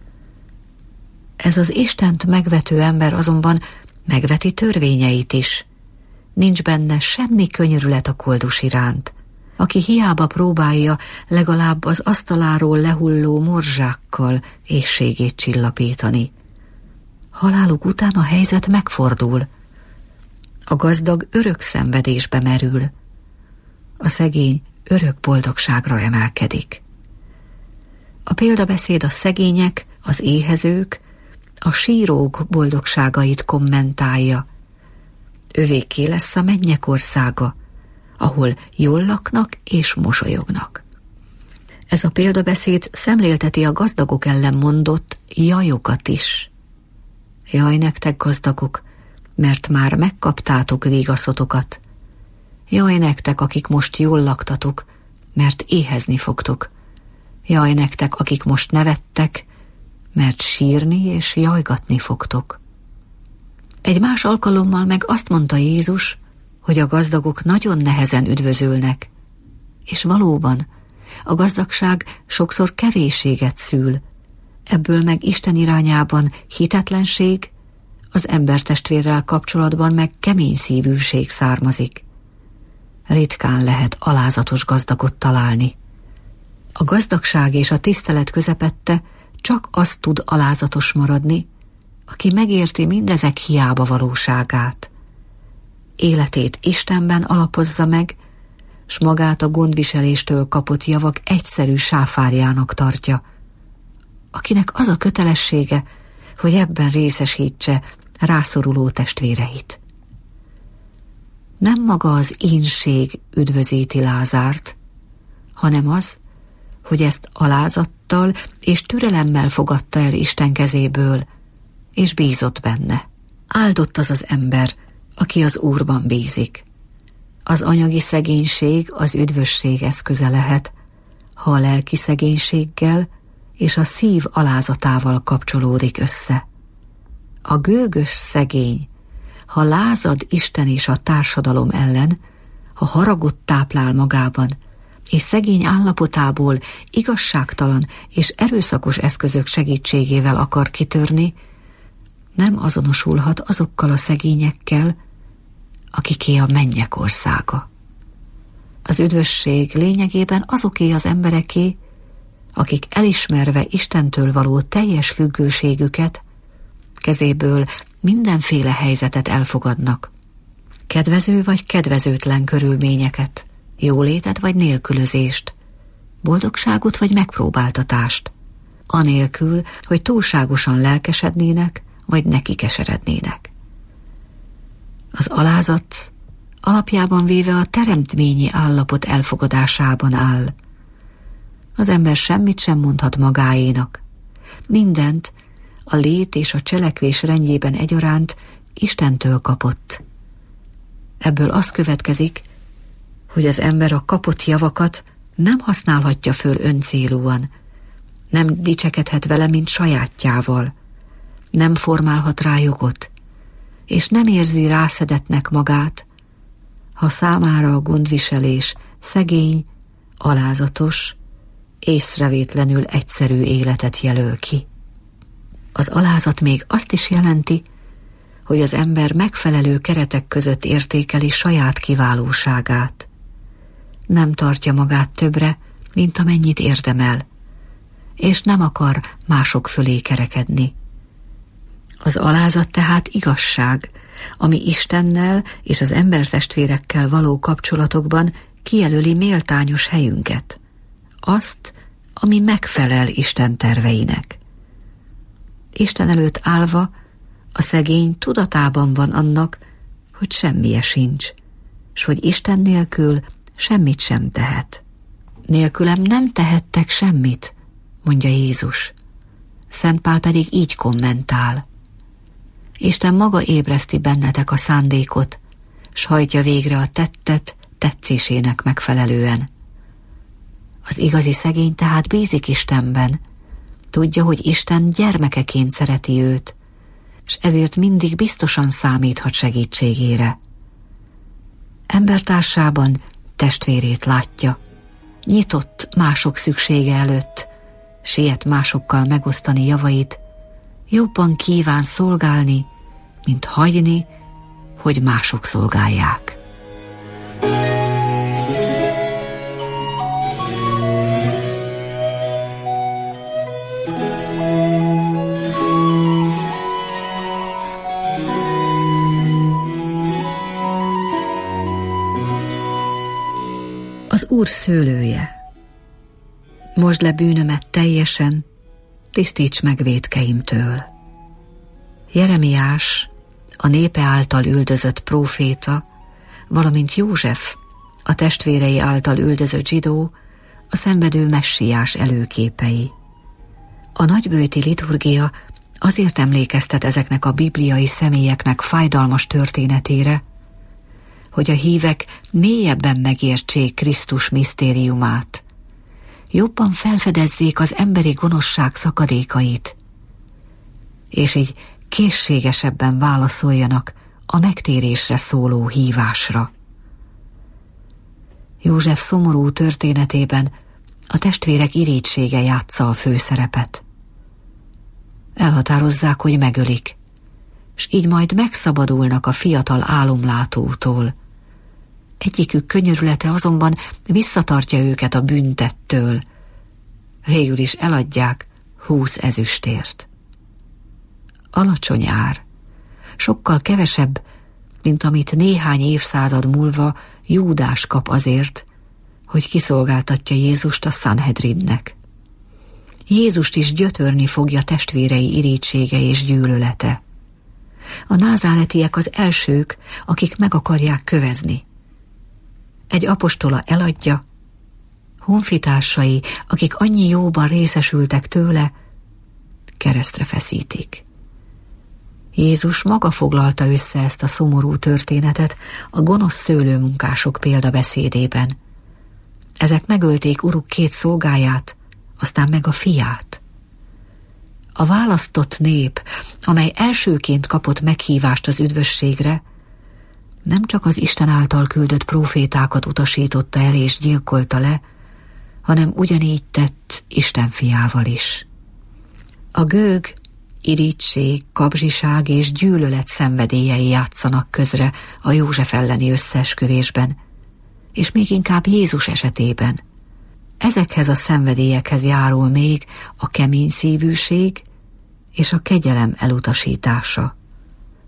Ez az Istent megvető ember azonban megveti törvényeit is. Nincs benne semmi könyörület a koldus iránt, aki hiába próbálja legalább az asztaláról lehulló morzsákkal éhségét csillapítani. Haláluk után a helyzet megfordul. A gazdag örök szenvedésbe merül. A szegény örök boldogságra emelkedik. A példabeszéd a szegények, az éhezők, a sírók boldogságait kommentálja. Övéké lesz a mennyek országa, ahol jól laknak és mosolyognak. Ez a példabeszéd szemlélteti a gazdagok ellen mondott jajokat is. Jaj nektek, gazdagok, mert már megkaptátok végaszotokat. Jaj nektek, akik most jól laktatok, mert éhezni fogtok. Jaj nektek, akik most nevettek, mert sírni és jajgatni fogtok. Egy más alkalommal meg azt mondta Jézus, hogy a gazdagok nagyon nehezen üdvözölnek, és valóban a gazdagság sokszor kevésséget szül, ebből meg Isten irányában hitetlenség, az embertestvérrel kapcsolatban meg kemény szívűség származik. Ritkán lehet alázatos gazdagot találni. A gazdagság és a tisztelet közepette csak az tud alázatos maradni, aki megérti mindezek hiába valóságát. Életét Istenben alapozza meg, s magát a gondviseléstől kapott javak egyszerű sáfárjának tartja, akinek az a kötelessége, hogy ebben részesítse rászoruló testvéreit. Nem maga az ínség üdvözíti Lázárt, hanem az, hogy ezt alázattal és türelemmel fogadta el Isten kezéből, és bízott benne. Áldott az az ember, aki az Úrban bízik. Az anyagi szegénység az üdvösség eszköze lehet, ha a lelki szegénységgel és a szív alázatával kapcsolódik össze. A gőgös szegény, ha lázad Isten és a társadalom ellen, ha haragot táplál magában, és szegény állapotából igazságtalan és erőszakos eszközök segítségével akar kitörni, nem azonosulhat azokkal a szegényekkel, akiké a mennyek országa. Az üdvösség lényegében azoké az embereké, akik elismerve Istentől való teljes függőségüket, kezéből mindenféle helyzetet elfogadnak. Kedvező vagy kedvezőtlen körülményeket, jólétet vagy nélkülözést, boldogságot vagy megpróbáltatást, anélkül, hogy túlságosan lelkesednének vagy nekikeserednének. Az alázat alapjában véve a teremtményi állapot elfogadásában áll. Az ember semmit sem mondhat magáénak. Mindent a lét és a cselekvés rendjében egyaránt Istentől kapott. Ebből az következik, hogy az ember a kapott javakat nem használhatja föl öncélúan, nem dicsekedhet vele, mint sajátjával, nem formálhat rá jogot, és nem érzi rászedetnek magát, ha számára a gondviselés szegény, alázatos, észrevétlenül egyszerű életet jelöl ki. Az alázat még azt is jelenti, hogy az ember megfelelő keretek között értékeli saját kiválóságát. Nem tartja magát többre, mint amennyit érdemel, és nem akar mások fölé kerekedni. Az alázat tehát igazság, ami Istennel és az embertestvérekkel való kapcsolatokban kijelöli méltányos helyünket. Azt, ami megfelel Isten terveinek. Isten előtt állva a szegény tudatában van annak, hogy semmije sincs, s hogy Isten nélkül semmit sem tehet. Nélkülem nem tehettek semmit, mondja Jézus. Szent Pál pedig így kommentál. Isten maga ébreszti bennetek a szándékot, s hajtja végre a tettet tetszésének megfelelően. Az igazi szegény tehát bízik Istenben, tudja, hogy Isten gyermekeként szereti őt, és ezért mindig biztosan számíthat segítségére. Embertársában testvérét látja, nyitott mások szüksége előtt, siet másokkal megosztani javait, jobban kíván szolgálni, mint hagyni, hogy mások szolgálják. Az Úr szőlője. Mosd le bűnömet teljesen, tisztíts meg vétkeimtől. Jeremiás, a népe által üldözött próféta, valamint József, a testvérei által üldözött zsidó, a szenvedő messiás előképei. A nagybőti liturgia azért emlékeztet ezeknek a bibliai személyeknek fájdalmas történetére, hogy a hívek mélyebben megértsék Krisztus misztériumát, jobban felfedezzék az emberi gonoszság szakadékait, és így készségesebben válaszoljanak a megtérésre szóló hívásra. József szomorú történetében a testvérek irítsége játsza a főszerepet. Elhatározzák, hogy megölik, s így majd megszabadulnak a fiatal álomlátótól. Egyikük könyörülete azonban visszatartja őket a büntettől. Végül is eladják húsz ezüstért. Alacsony ár, sokkal kevesebb, mint amit néhány évszázad múlva Júdás kap azért, hogy kiszolgáltatja Jézust a Sanhedrinnek. Jézust is gyötörni fogja testvérei irítsége és gyűlölete. A názáretiek az elsők, akik meg akarják kövezni. Egy apostola eladja, honfitársai, akik annyi jóban részesültek tőle, keresztre feszítik. Jézus maga foglalta össze ezt a szomorú történetet a gonosz szőlőmunkások példabeszédében. Ezek megölték uruk két szolgáját, aztán meg a fiát. A választott nép, amely elsőként kapott meghívást az üdvösségre, nem csak az Isten által küldött prófétákat utasította el és gyilkolta le, hanem ugyanígy tett Isten fiával is. A gőg, iríttség, kabzsiság és gyűlölet szenvedélyei játszanak közre a József elleni összeesküvésben, és még inkább Jézus esetében. Ezekhez a szenvedélyekhez járul még a kemény szívűség és a kegyelem elutasítása.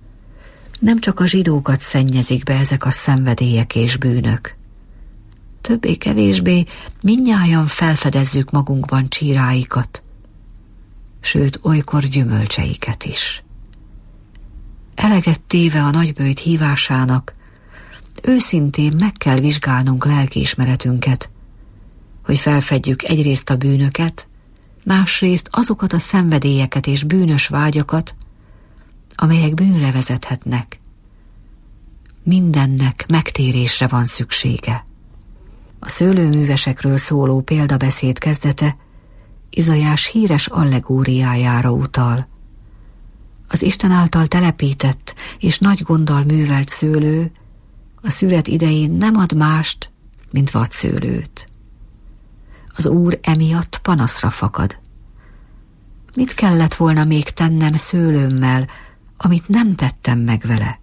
Nem csak a zsidókat szennyezik be ezek a szenvedélyek és bűnök. Többé-kevésbé mindnyájan felfedezzük magunkban csíráikat, sőt, olykor gyümölcseiket is. Eleget téve a nagyböjt hívásának, őszintén meg kell vizsgálnunk lelkiismeretünket, hogy felfedjük egyrészt a bűnöket, másrészt azokat a szenvedélyeket és bűnös vágyakat, amelyek bűnre vezethetnek. Mindennek megtérésre van szüksége. A szőlőművesekről szóló példabeszéd kezdete Izaiás híres allegóriájára utal. Az Isten által telepített és nagy gonddal művelt szőlő a szüret idején nem ad mást, mint vadszőlőt. Az Úr emiatt panaszra fakad. Mit kellett volna még tennem szőlőmmel, amit nem tettem meg vele?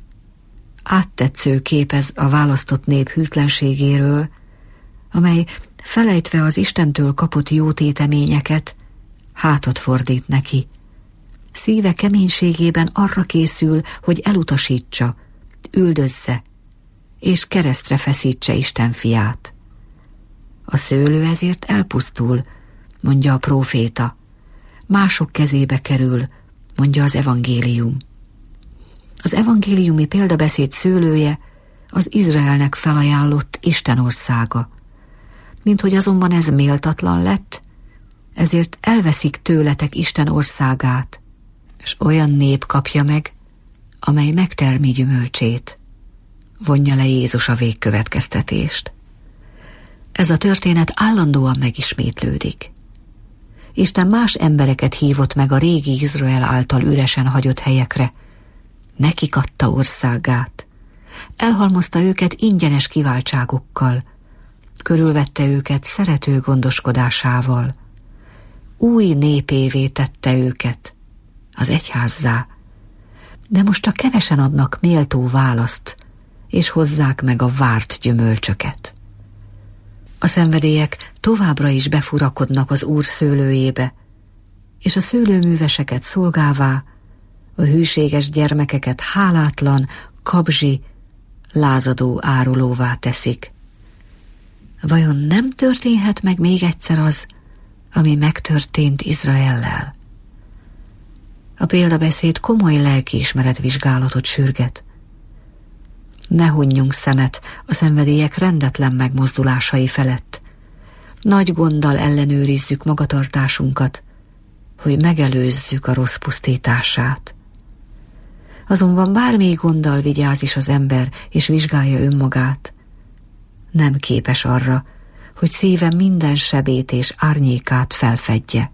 Áttetsző képez a választott nép hűtlenségéről, amely felejtve az Istentől kapott jó téteményeket, hátat fordít neki. Szíve keménységében arra készül, hogy elutasítsa, üldözze, és keresztre feszítse Isten fiát. A szőlő ezért elpusztul, mondja a próféta. Mások kezébe kerül, mondja az evangélium. Az evangéliumi példabeszéd szőlője az Izraelnek felajánlott Isten országa. Minthogy azonban ez méltatlan lett, ezért elveszik tőletek Isten országát, és olyan nép kapja meg, amely megtermi gyümölcsét. Vonja le Jézus a végkövetkeztetést. Ez a történet állandóan megismétlődik. Isten más embereket hívott meg a régi Izrael által üresen hagyott helyekre. Nekik adta országát. Elhalmozta őket ingyenes kiváltságokkal. Körülvette őket szerető gondoskodásával. Új népévé tette őket, az egyházzá. De most csak kevesen adnak méltó választ, és hozzák meg a várt gyümölcsöket. A szenvedélyek továbbra is befurakodnak az Úr szőlőjébe, és a szőlőműveseket szolgává, a hűséges gyermekeket hálátlan, kabzsi, lázadó árulóvá teszik. Vajon nem történhet meg még egyszer az, ami megtörtént Izraellel? A példabeszéd komoly lelkiismeretvizsgálatot sürget. Ne hunjunk szemet a szenvedélyek rendetlen megmozdulásai felett. Nagy gonddal ellenőrizzük magatartásunkat, hogy megelőzzük a rossz pusztítását. Azonban bármely gonddal vigyáz is az ember, és vizsgálja önmagát, nem képes arra, hogy szíve minden sebét és árnyékát felfedje.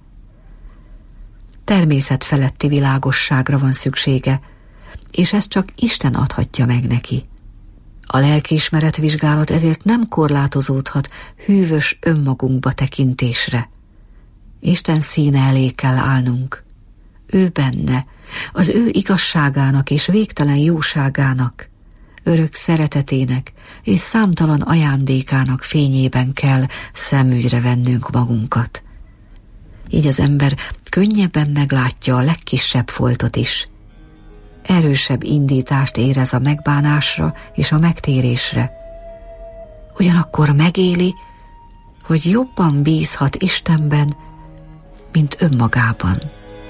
Természet feletti világosságra van szüksége, és ezt csak Isten adhatja meg neki. A lelkiismeret vizsgálat ezért nem korlátozódhat hűvös önmagunkba tekintésre. Isten színe elé kell állnunk. Ő benne, az ő igazságának és végtelen jóságának, örök szeretetének és számtalan ajándékának fényében kell szemügyre vennünk magunkat. Így az ember könnyebben meglátja a legkisebb foltot is. Erősebb indítást érez a megbánásra és a megtérésre. Ugyanakkor megéli, hogy jobban bízhat Istenben, mint önmagában.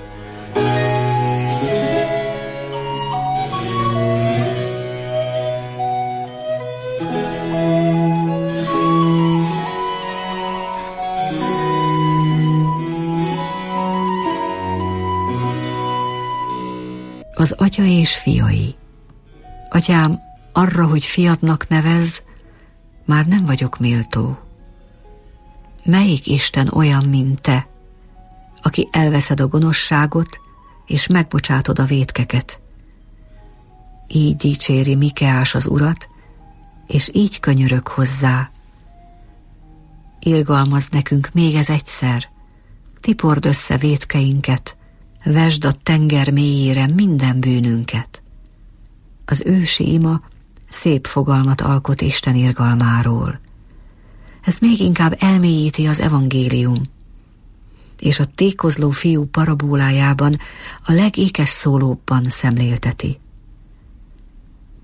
Az atya és fiai. Atyám, arra, hogy fiadnak nevez, már nem vagyok méltó. Melyik Isten olyan, mint te, aki elveszed a gonoszságot, és megbocsátod a vétkeket? Így dicséri Mikeás az Urat, és így könyörög hozzá. Irgalmazd nekünk még ez egyszer, tipord össze vétkeinket, vesd a tenger mélyére minden bűnünket. Az ősi ima szép fogalmat alkot Isten irgalmáról. Ezt még inkább elmélyíti az evangélium, és a tékozló fiú parabólájában a legékes szólóbban szemlélteti.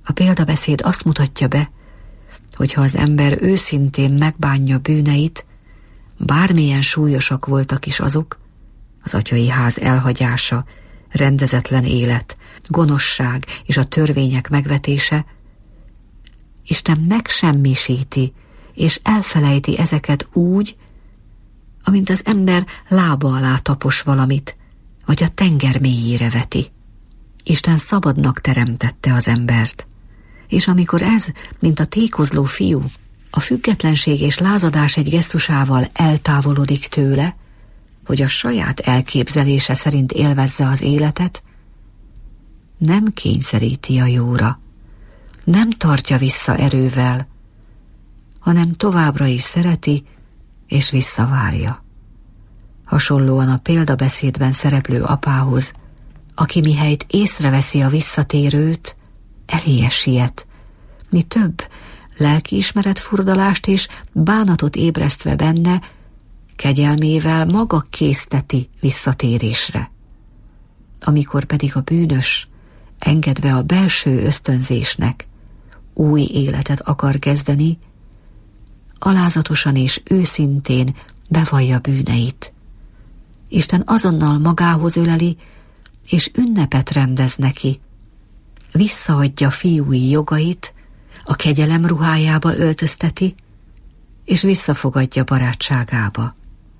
A példabeszéd azt mutatja be, hogyha az ember őszintén megbánja bűneit, bármilyen súlyosak voltak is azok, az atyai ház elhagyása, rendezetlen élet, gonoszság és a törvények megvetése, Isten megsemmisíti és elfelejti ezeket úgy, amint az ember lába alá tapos valamit, vagy a tenger mélyére veti. Isten szabadnak teremtette az embert, és amikor ez, mint a tékozló fiú, a függetlenség és lázadás egy gesztusával eltávolodik tőle, hogy a saját elképzelése szerint élvezze az életet, nem kényszeríti a jóra, nem tartja vissza erővel, hanem továbbra is szereti és visszavárja. Hasonlóan a példabeszédben szereplő apához, aki mihelyt észreveszi a visszatérőt, eléje siet, mi több, lelkiismeret furdalást és bánatot ébresztve benne, kegyelmével maga készteti visszatérésre. Amikor pedig a bűnös, engedve a belső ösztönzésnek, új életet akar kezdeni, alázatosan és őszintén bevallja bűneit. Isten azonnal magához öleli, és ünnepet rendez neki. Visszaadja fiúi jogait, a kegyelem ruhájába öltözteti, és visszafogadja barátságába.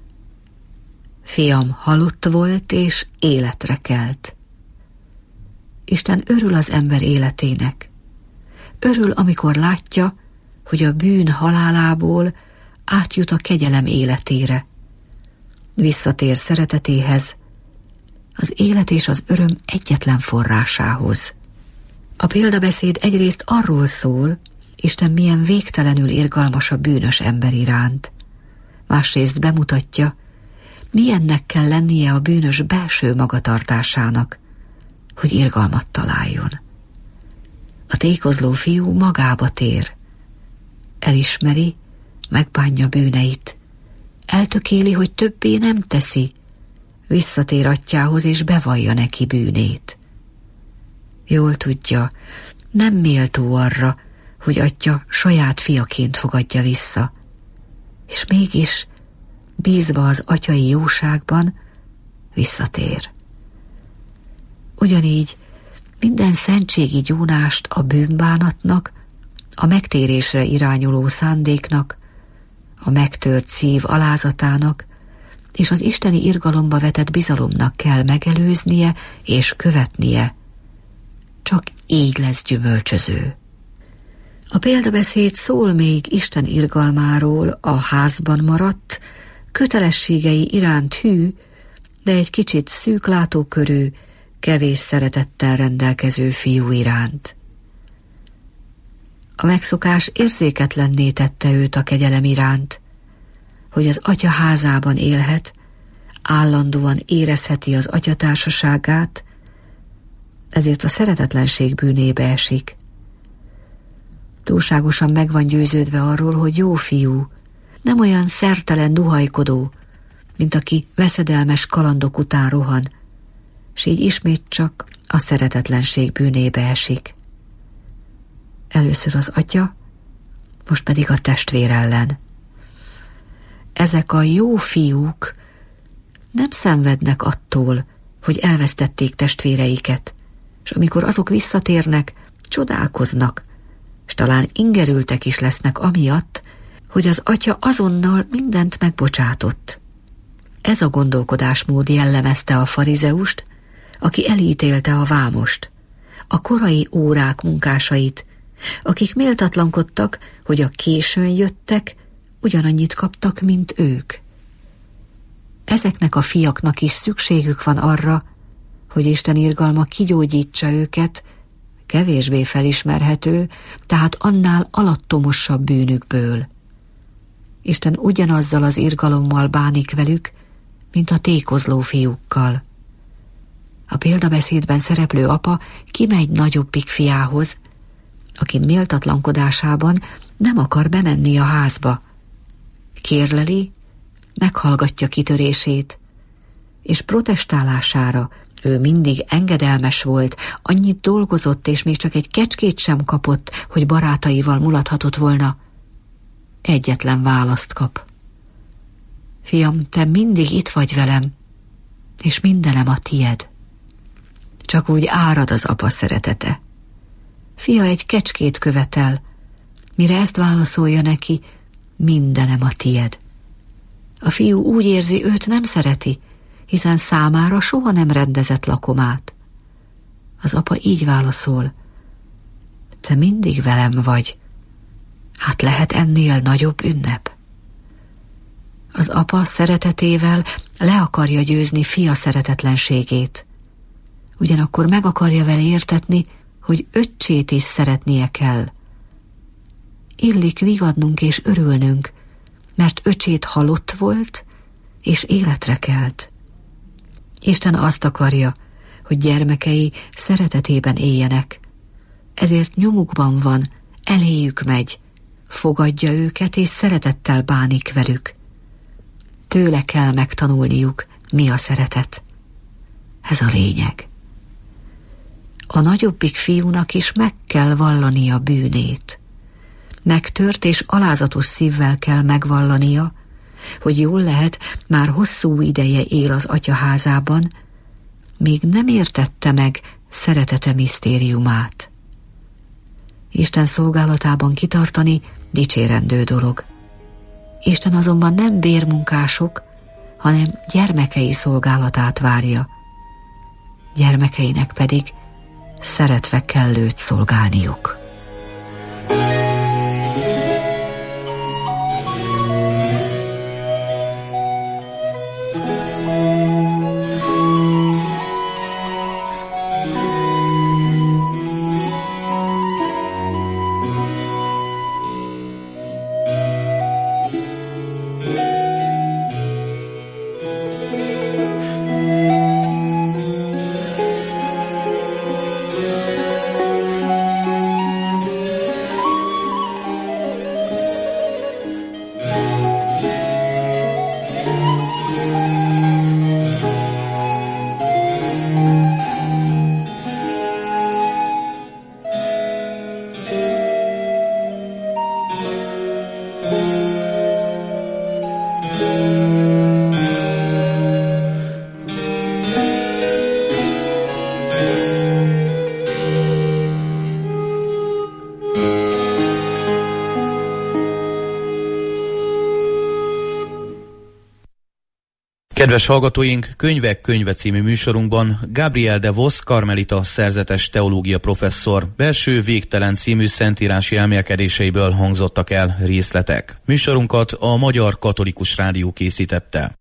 Fiam halott volt, és életre kelt. Isten örül az ember életének. Örül, amikor látja, hogy a bűn halálából átjut a kegyelem életére. Visszatér szeretetéhez, az élet és az öröm egyetlen forrásához. A példabeszéd egyrészt arról szól, Isten milyen végtelenül irgalmas a bűnös ember iránt. Másrészt bemutatja, milyennek kell lennie a bűnös belső magatartásának, hogy irgalmat találjon. A tékozló fiú magába tér. Elismeri, megbánja bűneit. Eltökéli, hogy többé nem teszi. Visszatér atyához, és bevallja neki bűnét. Jól tudja, nem méltó arra, hogy atya saját fiaként fogadja vissza. És mégis, bízva az atyai jóságban, visszatér. Ugyanígy minden szentségi gyónást a bűnbánatnak, a megtérésre irányuló szándéknak, a megtört szív alázatának és az isteni irgalomba vetett bizalomnak kell megelőznie és követnie. Csak így lesz gyümölcsöző. A példabeszéd szól még Isten irgalmáról a házban maradt, kötelességei iránt hű, de egy kicsit szűklátókörű, kevés szeretettel rendelkező fiú iránt. A megszokás érzéketlenné tette őt a kegyelem iránt, hogy az atya házában élhet, állandóan érezheti az atya társaságát, ezért a szeretetlenség bűnébe esik. Túlságosan meg van győződve arról, hogy jó fiú, nem olyan szertelen duhajkodó, mint aki veszedelmes kalandok után rohan, s így ismét csak a szeretetlenség bűnébe esik. Először az atya, most pedig a testvér ellen. Ezek a jó fiúk nem szenvednek attól, hogy elvesztették testvéreiket, és amikor azok visszatérnek, csodálkoznak, és talán ingerültek is lesznek amiatt, hogy az atya azonnal mindent megbocsátott. Ez a gondolkodásmód jellemezte a farizeust, aki elítélte a vámost, a korai órák munkásait, akik méltatlankodtak, hogy a későn jöttek, ugyanannyit kaptak, mint ők. Ezeknek a fiaknak is szükségük van arra, hogy Isten irgalma kigyógyítsa őket, kevésbé felismerhető, tehát annál alattomosabb bűnükből. Isten ugyanazzal az irgalommal bánik velük, mint a tékozló fiúkkal. A példabeszédben szereplő apa kimegy nagyobbik fiához, aki méltatlankodásában nem akar bemenni a házba. Kérleli, meghallgatja kitörését, és protestálására Ő mindig engedelmes volt, annyit dolgozott, és még csak egy kecskét sem kapott, hogy barátaival mulathatott volna. Egyetlen választ kap. Fiam, te mindig itt vagy velem, és mindenem a tied. Csak úgy árad az apa szeretete. Fia egy kecskét követel, mire ezt válaszolja neki, mindenem a tied. A fiú úgy érzi, őt nem szereti, hiszen számára soha nem rendezett lakomát. Az apa így válaszol, te mindig velem vagy, hát lehet ennél nagyobb ünnep? Az apa szeretetével le akarja győzni fia szeretetlenségét. Ugyanakkor meg akarja vele értetni, hogy öccsét is szeretnie kell. Illik vigadnunk és örülnünk, mert öcsét halott volt, és életre kelt. Isten azt akarja, hogy gyermekei szeretetében éljenek. Ezért nyomukban van, eléjük megy, fogadja őket és szeretettel bánik velük. Tőle kell megtanulniuk, mi a szeretet. Ez a lényeg. A nagyobbik fiúnak is meg kell vallania bűnét. Megtört és alázatos szívvel kell megvallania, hogy jól lehet, már hosszú ideje él az atyaházában, még nem értette meg szeretete misztériumát. Isten szolgálatában kitartani dicsérendő dolog. Isten azonban nem bérmunkások, hanem gyermekei szolgálatát várja. Gyermekeinek pedig szeretve kell őt szolgálniuk. Kedves hallgatóink, Könyvek könyve című műsorunkban Gabriel de Vos karmelita szerzetes teológia professzor belső végtelen című szentírási elmélkedéseiből hangzottak el részletek. Műsorunkat a Magyar Katolikus Rádió készítette.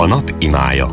A nap imája.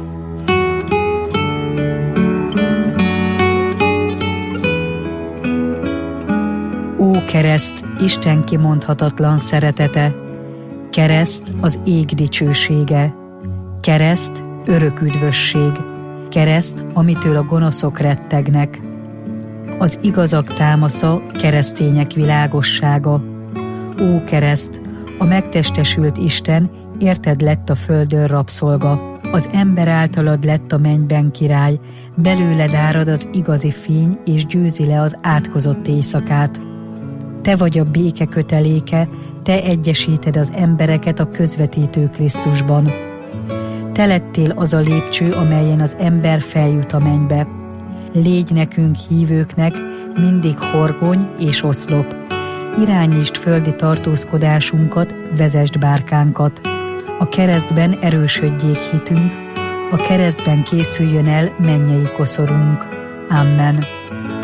Ó kereszt, Isten kimondhatatlan szeretete, kereszt az ég dicsősége, kereszt örök üdvösség, kereszt, amitől a gonoszok rettegnek. Az igazak támasza, keresztények világossága. Ó kereszt, a megtestesült Isten, érted lett a földön rabszolga, az ember általad lett a mennyben király, belőled árad az igazi fény, és győzi le az átkozott éjszakát. Te vagy a béke köteléke, te egyesíted az embereket a közvetítő Krisztusban. Te lettél az a lépcső, amelyen az ember feljut a mennybe. Légy nekünk hívőknek mindig horgony és oszlop. Irányítsd földi tartózkodásunkat, vezesd bárkánkat. A keresztben erősödjék hitünk, a keresztben készüljön el mennyei koszorunk. Amen.